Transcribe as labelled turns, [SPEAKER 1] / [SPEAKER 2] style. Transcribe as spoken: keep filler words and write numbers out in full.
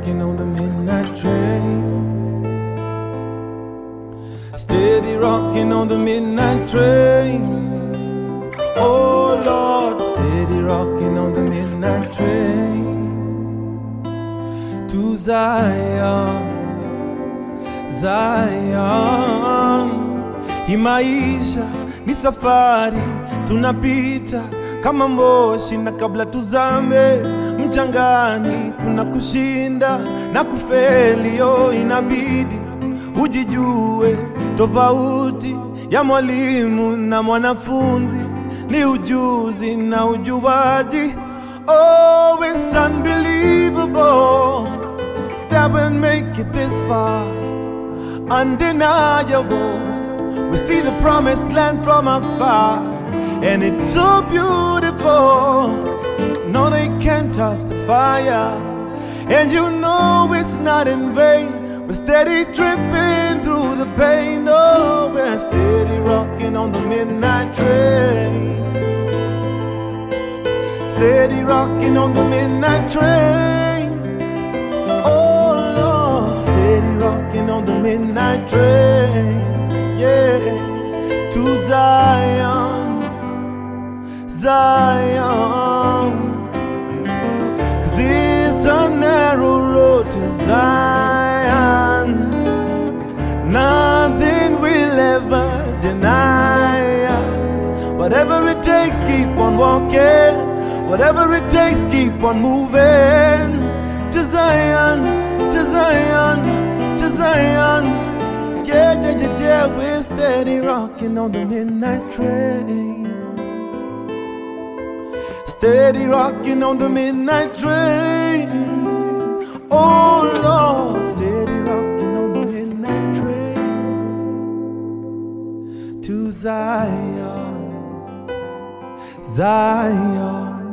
[SPEAKER 1] rocking on the midnight train. Steady rocking on the midnight train. Oh Lord, steady rocking on the midnight train. To Zion, Zion. Hii maisha ni safari, tunapita kama moshi, na kabla tuzame mchangani kuna kushinda na kufeli. Oh, inabidi ujijue tofauti ya mwalimu na mwanafunzi ni ujuzi na ujuaji. Oh, it's unbelievable that we make it this far, undeniable. We see the promised land from afar, and it's so beautiful. No, they can't touch the fire, and you know it's not in vain. We're steady tripping through the pain. Oh, we're steady rocking on the midnight train. Steady rocking on the midnight train. Oh Lord, steady rocking on the midnight train. Yeah, to Zion, Zion. 'Cause it's a narrow road to Zion. Nothing will ever deny us. Whatever it takes, keep on walking. Whatever it takes, keep on moving. To Zion, to Zion, to Zion. Yeah, yeah, yeah, yeah, we're steady rocking on the midnight train. Steady rocking on the midnight train. Oh Lord, steady rocking on the midnight train. To Zion, Zion.